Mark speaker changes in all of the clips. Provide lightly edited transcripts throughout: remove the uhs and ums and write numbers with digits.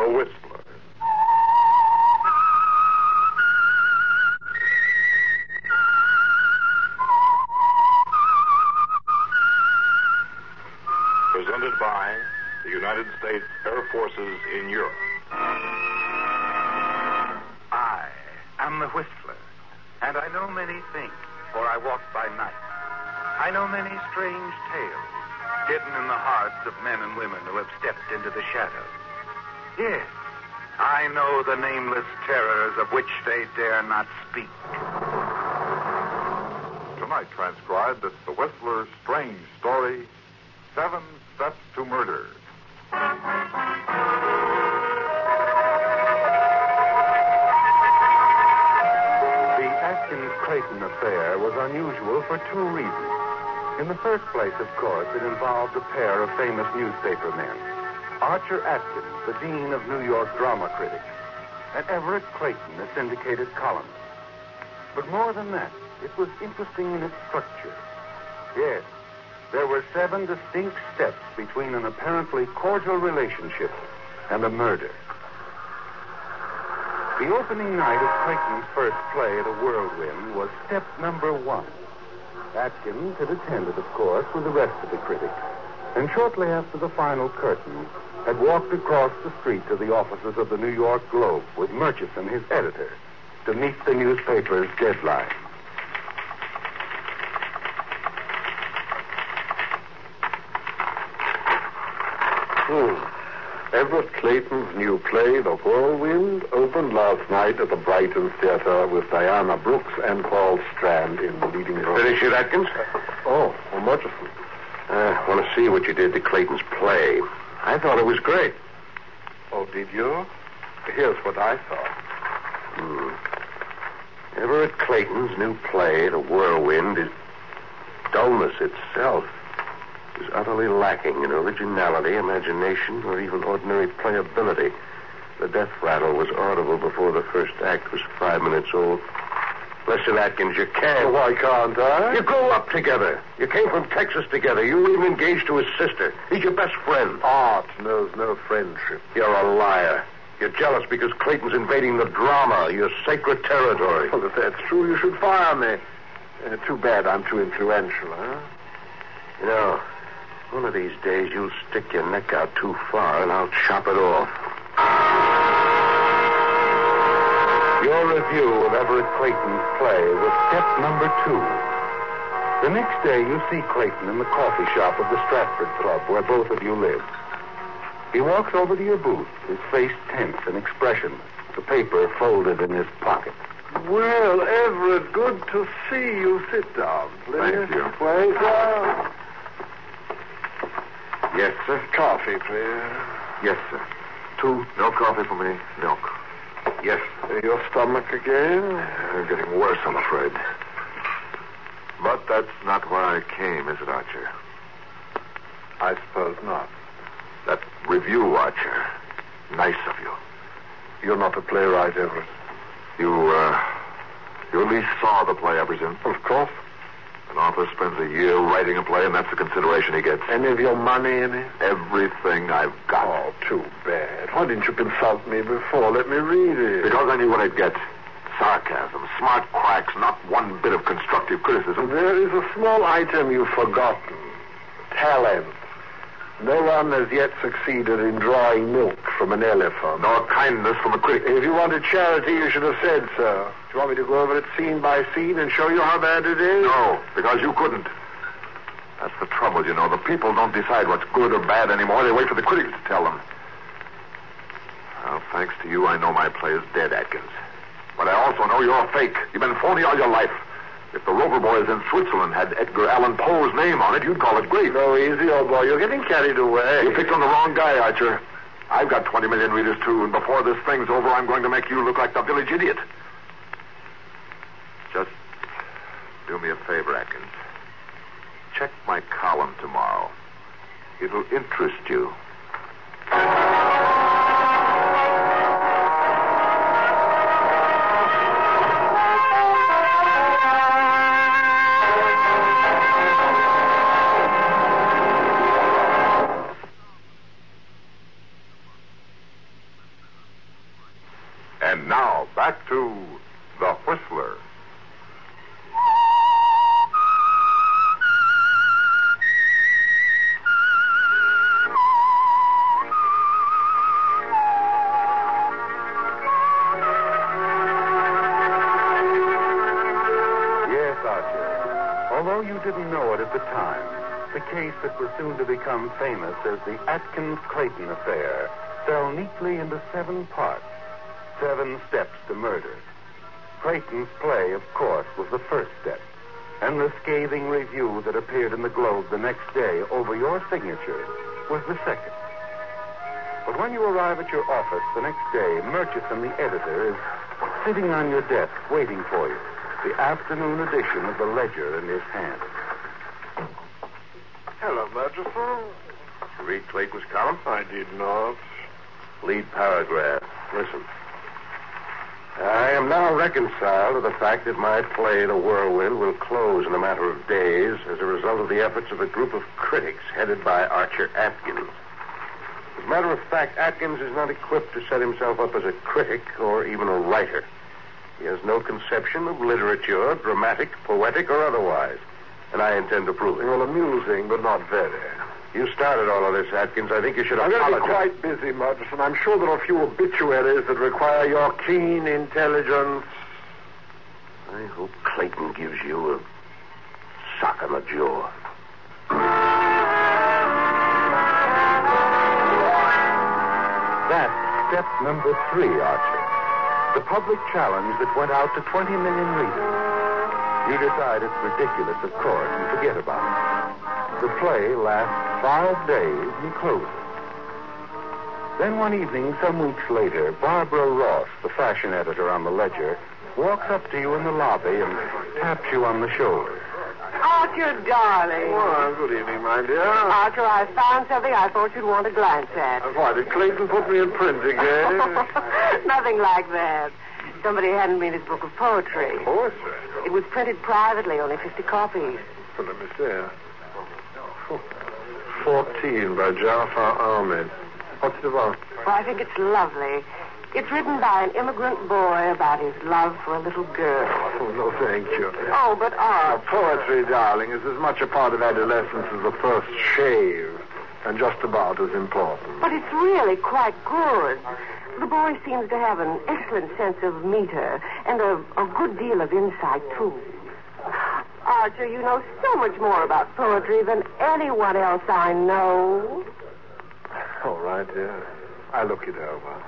Speaker 1: The Whistler. Presented by the United States Air Forces in Europe.
Speaker 2: I am the Whistler, and I know many things, for I walk by night. I know many strange tales, hidden in the hearts of men and women who have stepped into the shadows. Yes, I know the nameless terrors of which they dare not speak.
Speaker 1: Tonight transcribed, it's The Whistler's strange story, 7 Steps to Murder.
Speaker 2: The Atkins-Clayton affair was unusual for two reasons. In the first place, of course, it involved a pair of famous newspaper men. Archer Atkins, the dean of New York drama critics, and Everett Clayton, a syndicated columnist. But more than that, it was interesting in its structure. Yes, there were 7 distinct steps between an apparently cordial relationship and a murder. The opening night of Clayton's first play at a Whirlwind was step number 1. Atkins had attended, of course, with the rest of the critics, and shortly after the final curtain, had walked across the street to the offices of the New York Globe with Murchison, his editor, to meet the newspaper's deadline.
Speaker 3: Everett Clayton's new play, The Whirlwind, opened last night at the Brighton Theater with Diana Brooks and Paul Strand in the leading role.
Speaker 4: Finish it, Atkins?
Speaker 3: Murchison.
Speaker 4: I want to see what you did to Clayton's play. I thought it was great.
Speaker 3: Oh, did you? Here's what I thought.
Speaker 4: Everett Clayton's new play, The Whirlwind, is dullness itself. Is utterly lacking in originality, imagination, or even ordinary playability. The death rattle was audible before the first act was 5 minutes old. Listen, Atkins, you can't.
Speaker 3: Why can't I?
Speaker 4: You grew up together. You came from Texas together. You were even engaged to his sister. He's your best friend.
Speaker 3: Art knows no friendship.
Speaker 4: You're a liar. You're jealous because Clayton's invading the drama, your sacred territory.
Speaker 3: Well, if that's true, you should fire me. Too bad I'm too influential, huh?
Speaker 4: You know, one of these days you'll stick your neck out too far and I'll chop it off.
Speaker 2: Your review of Everett Clayton's play was step number 2. The next day, you see Clayton in the coffee shop of the Stratford Club, where both of you live. He walks over to your booth, his face tense and expressionless, the paper folded in his pocket.
Speaker 3: Well, Everett, good to see you. Sit down, please.
Speaker 4: Thank you.
Speaker 3: Wait down.
Speaker 4: Yes, sir.
Speaker 3: Coffee, please.
Speaker 4: Yes, sir. 2. No coffee for me. Milk. Yes.
Speaker 3: Your stomach again?
Speaker 4: Getting worse, I'm afraid. But that's not why I came, is it, Archer?
Speaker 3: I suppose not.
Speaker 4: That review, Archer. Nice of you.
Speaker 3: You're not a playwright, Everett.
Speaker 4: You at least saw the play I present?
Speaker 3: Of course.
Speaker 4: An author spends a year writing a play, and that's the consideration he gets.
Speaker 3: Any of your money in it?
Speaker 4: Everything I've got.
Speaker 3: Oh, too bad. Why didn't you consult me before? Let me read it.
Speaker 4: Because I knew what I'd get. Sarcasm, smart cracks, not one bit of constructive criticism.
Speaker 3: There is a small item you've forgotten. Talent. No one has yet succeeded in drawing milk from an elephant.
Speaker 4: Nor kindness from a critic.
Speaker 3: If you wanted charity, you should have said so. Do you want me to go over it scene by scene and show you how bad it is?
Speaker 4: No, because you couldn't. That's the trouble, you know. The people don't decide what's good or bad anymore. They wait for the critics to tell them. Well, thanks to you, I know my play is dead, Atkins. But I also know you're a fake. You've been phony all your life. If the Rover Boys in Switzerland had Edgar Allan Poe's name on it, you'd call it great.
Speaker 3: Go easy, old boy. You're getting carried away.
Speaker 4: You picked on the wrong guy, Archer. I've got 20 million readers, too, and before this thing's over, I'm going to make you look like the village idiot. Just do me a favor, Atkins. Check my column tomorrow. It'll interest you.
Speaker 1: And now, back to The Whistler.
Speaker 2: Yes, Archer. Although you didn't know it at the time, the case that was soon to become famous as the Atkins-Clayton affair fell neatly into 7 parts. 7 steps to murder. Clayton's play, of course, was the first step, and the scathing review that appeared in the Globe the next day over your signature was the second. But when you arrive at your office the next day, Murchison, the editor, is sitting on your desk waiting for you, the afternoon edition of the Ledger in his hand.
Speaker 3: Hello, Murchison.
Speaker 4: You read Clayton's column?
Speaker 3: I did not.
Speaker 4: Lead paragraph. Listen. I am now reconciled to the fact that my play, The Whirlwind, will close in a matter of days as a result of the efforts of a group of critics headed by Archer Atkins. As a matter of fact, Atkins is not equipped to set himself up as a critic or even a writer. He has no conception of literature, dramatic, poetic, or otherwise. And I intend to prove it.
Speaker 3: Well, amusing, but not very.
Speaker 4: You started all of this, Atkins. I think you should
Speaker 3: I'm going to
Speaker 4: apologize.
Speaker 3: be quite busy, Murchison. I'm sure there are a few obituaries that require your keen intelligence.
Speaker 4: I hope Clayton gives you a sock on the jaw.
Speaker 2: That's step number 3, Archer. The public challenge that went out to 20 million readers. You decide it's ridiculous, of course, and forget about it. The play lasts 5 days and closes. Then one evening, some weeks later, Barbara Ross, the fashion editor on the Ledger, walks up to you in the lobby and taps you on the shoulder.
Speaker 5: Archer, darling.
Speaker 3: Well, good evening, my dear.
Speaker 5: Archer, I found something I thought you'd want to glance at.
Speaker 3: Why, did Clayton put me in print again?
Speaker 5: Nothing like that. Somebody handed me this book of poetry.
Speaker 3: Poetry?
Speaker 5: It was printed privately, only 50 copies.
Speaker 3: Well, let me see. 14 by Jafar Ahmed. What's it about?
Speaker 5: Well, I think it's lovely. It's written by an immigrant boy about his love for a little girl.
Speaker 3: Oh, no, thank you.
Speaker 5: Oh, but
Speaker 3: Now,
Speaker 5: Art...
Speaker 3: poetry, darling, is as much a part of adolescence as the first shave, and just about as important.
Speaker 5: But it's really quite good. The boy seems to have an excellent sense of meter and a good deal of insight, too. Archer, you know so much more about poetry than anyone else I know.
Speaker 3: All right, dear. I'll look it over.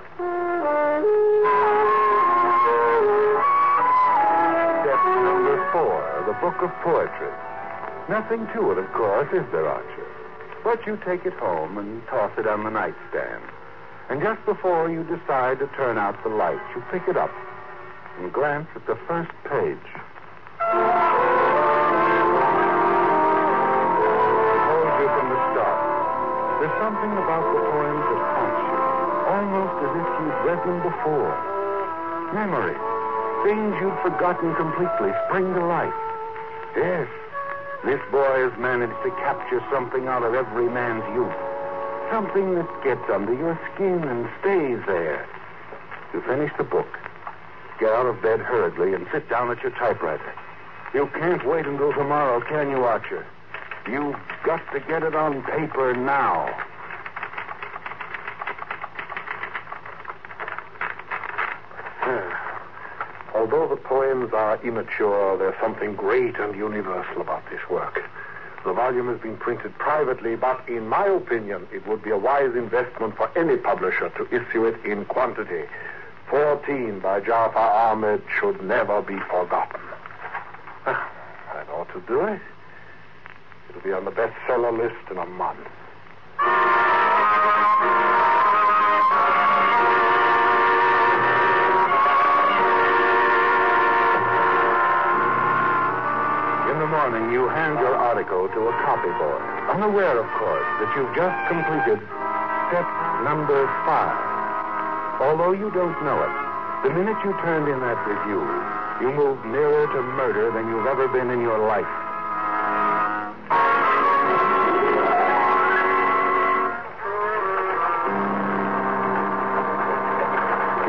Speaker 2: Step number 4, the book of poetry. Nothing to it, of course, is there, Archer? But you take it home and toss it on the nightstand. And just before you decide to turn out the lights, you pick it up and glance at the first page. Holds you from the start. There's something about the poems that haunts you, almost as if you'd read them before. Memories, things you'd forgotten completely, spring to life. Yes, this boy has managed to capture something out of every man's youth. Something that gets under your skin and stays there. You finish the book, get out of bed hurriedly, and sit down at your typewriter. You can't wait until tomorrow, can you, Archer? You've got to get it on paper now.
Speaker 3: Although the poems are immature, there's something great and universal about this work. The volume has been printed privately, but in my opinion, it would be a wise investment for any publisher to issue it in quantity. 14 by Jafar Ahmed should never be forgotten. That ought to do it. It'll be on the bestseller list in a month.
Speaker 2: In the morning, you hand your article to a copy boy, unaware, of course, that you've just completed step number 5. Although you don't know it, the minute you turned in that review, you moved nearer to murder than you've ever been in your life.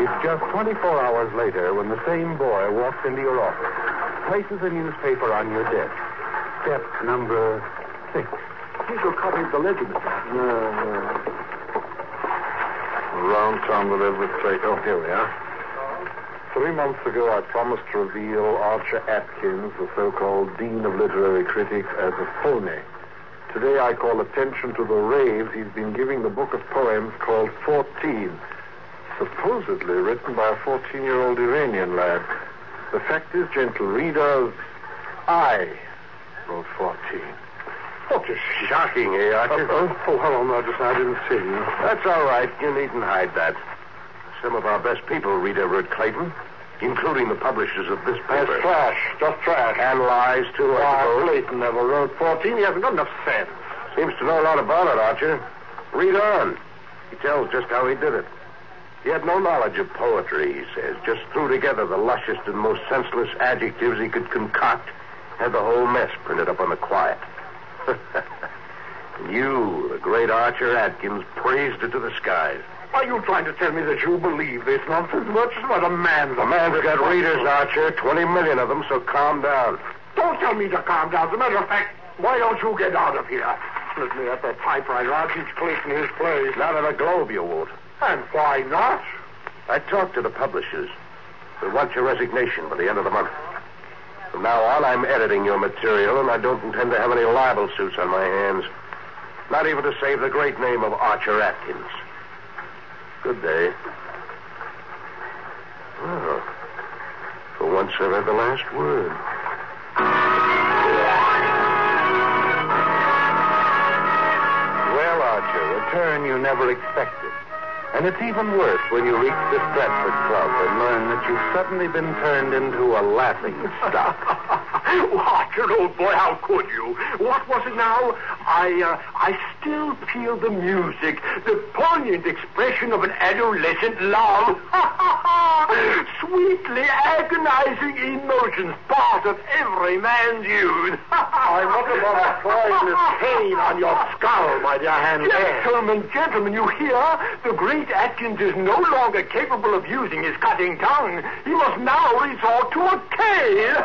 Speaker 2: It's just 24 hours later when the same boy walks into your office, places a newspaper on your desk. Step number 6.
Speaker 3: Here's your copy of the ledger, Mr. No. Round town with every plate. Oh, here we are. 3 months ago, I promised to reveal Archer Atkins, the so-called Dean of Literary Critics, as a phony. Today, I call attention to the raves he's been giving the book of poems called 14, supposedly written by a 14-year-old Iranian lad. The fact is, gentle readers, I wrote 14.
Speaker 2: What is shocking, eh, Archer?
Speaker 3: Hello, Marcus. I didn't see you.
Speaker 2: That's all right. You needn't hide that. Some of our best people read Everett Clayton, including the publishers of this paper.
Speaker 3: That's trash. Just trash.
Speaker 2: And lies, too, I suppose.
Speaker 3: Clayton never wrote 14. He hasn't got enough sense.
Speaker 2: Seems to know a lot about it, Archer. Read on. He tells just how he did it. He had no knowledge of poetry, he says. Just threw together the lushest and most senseless adjectives he could concoct. Had the whole mess printed up on the quiet. You, the great Archer Atkins, praised it to the skies.
Speaker 3: Are you trying to tell me that you believe this nonsense? Much about a man's...
Speaker 2: A man's got readers, Archer. 20 million of them, so calm down.
Speaker 3: Don't tell me to calm down. As a matter of fact, why don't you get out of here? Let me at that typewriter. I'll teach Clayton his place.
Speaker 2: Not in a Globe, you won't.
Speaker 3: And why not?
Speaker 2: I talked to the publishers. They want your resignation by the end of the month. From now on, I'm editing your material, and I don't intend to have any libel suits on my hands. Not even to save the great name of Archer Atkins. Good day. Well, for once I've had the last word. Well, Archer, a turn you never expected. And it's even worse when you reach the Stratford Club and learn that you've suddenly been turned into a laughing stock.
Speaker 3: Archer, old boy, how could you? What was it now? I still feel the music, the poignant expression of an adolescent love. Sweetly agonizing emotions, part of every man's youth. I wonder what a poisonous pain on your skull, my dear hand. Gentlemen, you hear? The great Atkins is no longer capable of using his cutting tongue. He must now resort to a cane.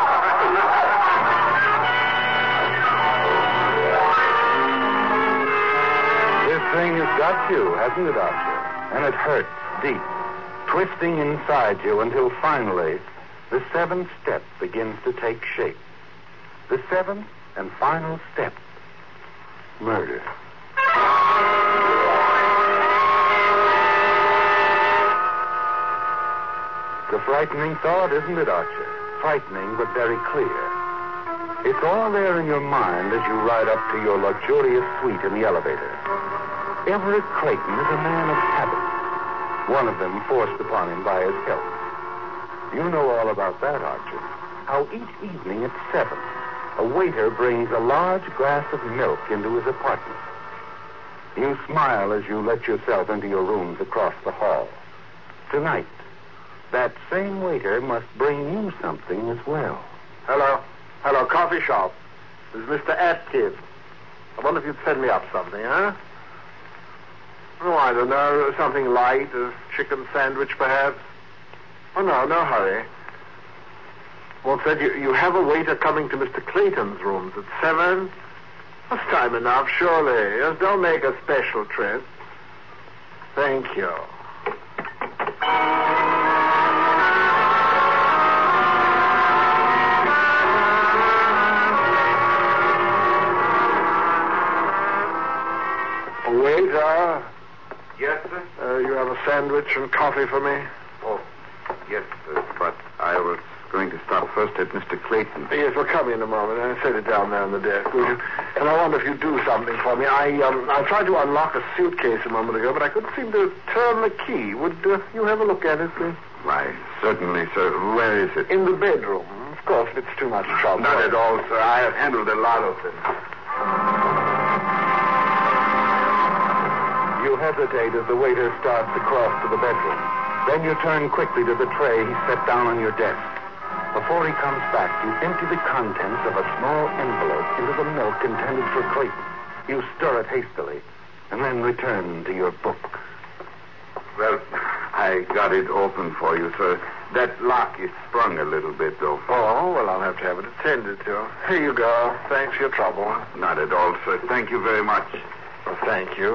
Speaker 2: This thing has got you, hasn't it, Archer? And it hurts deep, twisting inside you until finally the 7th step begins to take shape. The 7th and final step, murder. It's a frightening thought, isn't it, Archer? Frightening, but very clear. It's all there in your mind as you ride up to your luxurious suite in the elevator. Everett Clayton is a man of habits, one of them forced upon him by his health. You know all about that, Archer. How each evening at 7, a waiter brings a large glass of milk into his apartment. You smile as you let yourself into your rooms across the hall. Tonight, that same waiter must bring you something as well.
Speaker 3: Hello, coffee shop. This is Mr. Atkins. I wonder if you'd send me up something, huh? Oh, I don't know. Something light, a chicken sandwich, perhaps. Oh, no hurry. Well, said you have a waiter coming to Mr. Clayton's rooms at 7? That's time enough, surely. Just don't make a special trip. Thank you. Waiter.
Speaker 4: Yes, sir?
Speaker 3: You have a sandwich and coffee for me?
Speaker 4: Oh, yes, sir. But I was going to stop first at Mr. Clayton.
Speaker 3: Yes, we'll come in a moment and set it down there on the desk, will you? And I wonder if you'd do something for me. I tried to unlock a suitcase a moment ago, but I couldn't seem to turn the key. Would you have a look at it, please?
Speaker 4: Why, certainly, sir. Where is it?
Speaker 3: In the bedroom. Of course, if it's too much trouble.
Speaker 4: Not at all, sir. I have handled a lot of them.
Speaker 2: You hesitate as the waiter starts to cross to the bedroom. Then you turn quickly to the tray he set down on your desk. Before he comes back, you empty the contents of a small envelope into the milk intended for Clayton. You stir it hastily, and then return to your book.
Speaker 4: Well, I got it open for you, sir. That lock is sprung a little bit, though.
Speaker 3: Oh, well, I'll have to have it attended to. Here you go. Thanks for your trouble.
Speaker 4: Not at all, sir. Thank you very much.
Speaker 3: Well, thank you.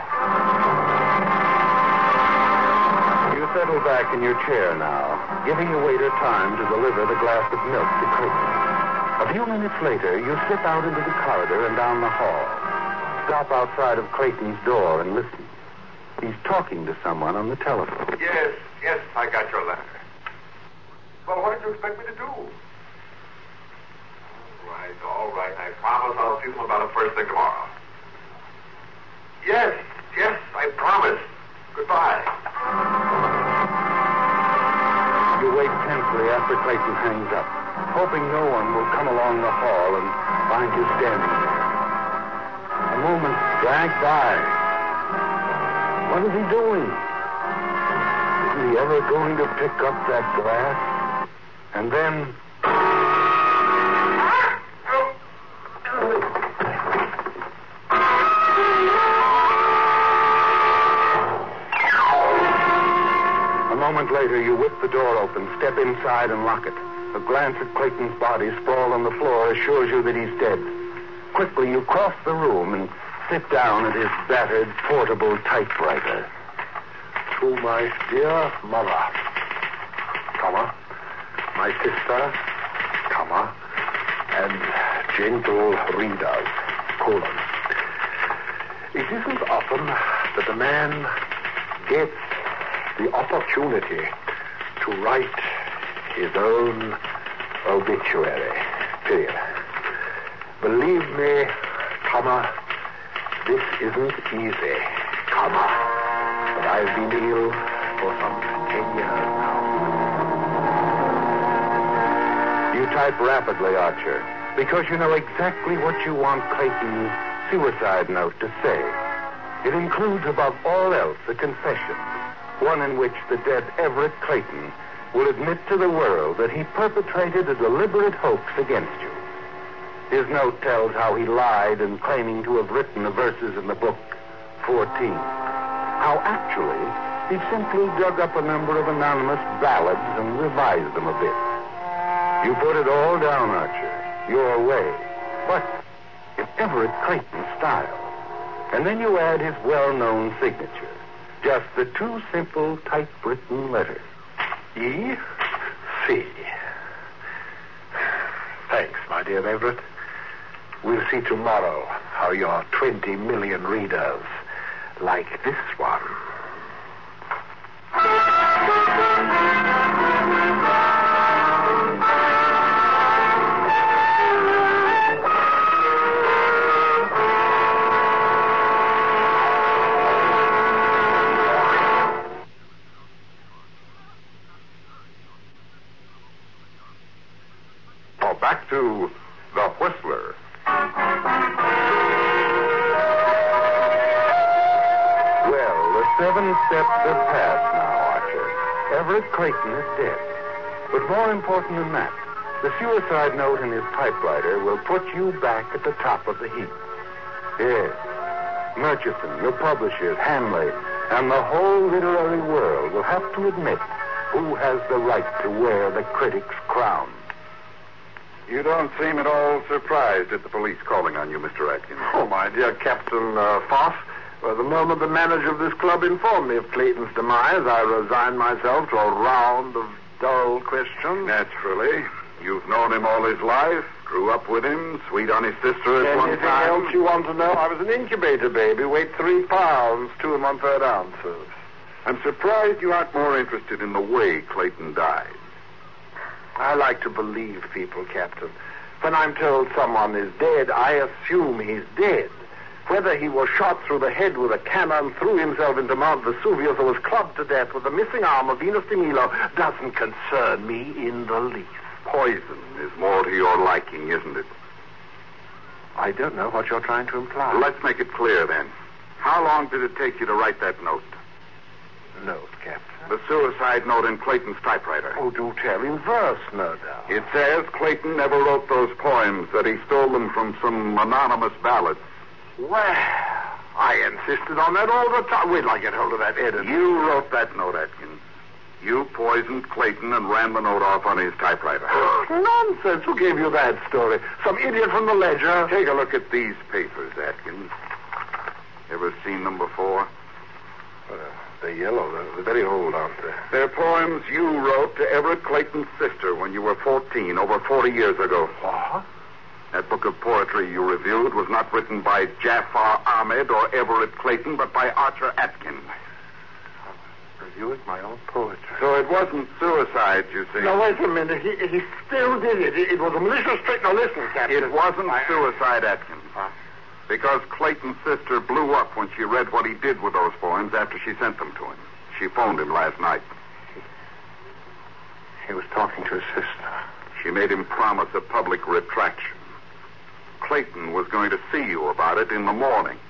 Speaker 2: You settle back in your chair now, giving the waiter time to deliver the glass of milk to Clayton. A few minutes later, you slip out into the corridor and down the hall. Stop outside of Clayton's door and listen. He's talking to someone on the telephone.
Speaker 4: Yes, I got your letter. Well, what did you expect me to do? All right. I promise I'll see them about it first thing tomorrow. Yes, I promise. Goodbye.
Speaker 2: You wait tensely after Clayton hangs up, hoping no one will come along the hall and find you standing there. A moment drag by. What is he doing? Isn't he ever going to pick up that glass? And then... A moment later, you whip the door open, step inside, and lock it. A glance at Clayton's body sprawled on the floor assures you that he's dead. Quickly, you cross the room and sit down at his battered portable typewriter.
Speaker 3: To my dear mother, comma, my sister, comma, and gentle readers, colon. It isn't often that a man gets the opportunity to write his own obituary, period. Believe me, comma, this isn't easy, comma, but I've been ill for some 10 years now.
Speaker 2: You type rapidly, Archer, because you know exactly what you want Clayton's suicide note to say. It includes, above all else, a confession, one in which the dead Everett Clayton will admit to the world that he perpetrated a deliberate hoax against you. His note tells how he lied in claiming to have written the verses in the book 14. How actually he simply dug up a number of anonymous ballads and revised them a bit. You put it all down, Archer, your way, but in Everett Clayton's style. And then you add his well-known signature. Just the two simple typewritten letters.
Speaker 3: E.C. Thanks, my dear Everett. We'll see tomorrow how your 20 million readers like this one.
Speaker 1: Back to The Whistler.
Speaker 2: Well, the 7 steps have passed now, Archer. Everett Clayton is dead. But more important than that, the suicide note in his typewriter will put you back at the top of the heap. Yes, Murchison, your publishers, Hanley, and the whole literary world will have to admit who has the right to wear the critic's crown.
Speaker 4: You don't seem at all surprised at the police calling on you, Mr. Atkins.
Speaker 3: Oh, my dear Captain Foss, well, the moment the manager of this club informed me of Clayton's demise, I resigned myself to a round of dull questions.
Speaker 4: Naturally. You've known him all his life, grew up with him, sweet on his sister at one
Speaker 3: Anything
Speaker 4: time.
Speaker 3: else you want to know? I was an incubator baby, weighed 3 pounds, 2 1/3 ounces.
Speaker 4: I'm surprised you aren't more interested in the way Clayton died.
Speaker 3: I like to believe people, Captain. When I'm told someone is dead, I assume he's dead. Whether he was shot through the head with a cannon, threw himself into Mount Vesuvius, or was clubbed to death with the missing arm of Venus de Milo doesn't concern me in the least.
Speaker 4: Poison is more to your liking, isn't it?
Speaker 3: I don't know what you're trying to imply.
Speaker 4: Let's make it clear, then. How long did it take you to write that note?
Speaker 3: Note, Captain.
Speaker 4: The suicide note in Clayton's typewriter.
Speaker 3: Oh, do tell. In verse, no doubt.
Speaker 4: It says Clayton never wrote those poems, that he stole them from some anonymous ballads.
Speaker 3: Well, I insisted on that all the time. Wait till I get hold of that editor.
Speaker 4: You wrote that note, Atkins. You poisoned Clayton and ran the note off on his typewriter.
Speaker 3: Nonsense. Who gave you that story? Some idiot from the Ledger?
Speaker 4: Take a look at these papers, Atkins. Ever seen them before?
Speaker 3: They're yellow. They're very old, aren't they?
Speaker 4: They're poems you wrote to Everett Clayton's sister when you were 14, over 40 years ago.
Speaker 3: What?
Speaker 4: That book of poetry you reviewed was not written by Jafar Ahmed or Everett Clayton, but by Archer Atkins.
Speaker 3: Reviewing my own poetry.
Speaker 4: So it wasn't suicide, you see.
Speaker 3: Now, wait a minute. He still did it. It was a malicious trick. Now, listen, Captain.
Speaker 4: It wasn't suicide, Atkins. Because Clayton's sister blew up when she read what he did with those poems after she sent them to him. She phoned him last night.
Speaker 3: He was talking to his sister.
Speaker 4: She made him promise a public retraction. Clayton was going to see you about it in the morning.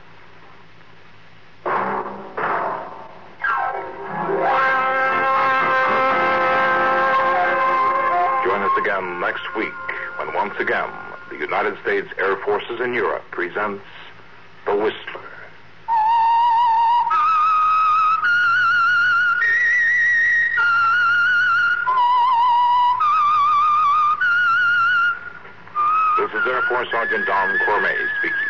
Speaker 6: Join us again next week when once again the United States Air Forces in Europe presents The Whistler. This is Air Force Sergeant Don Cormay speaking.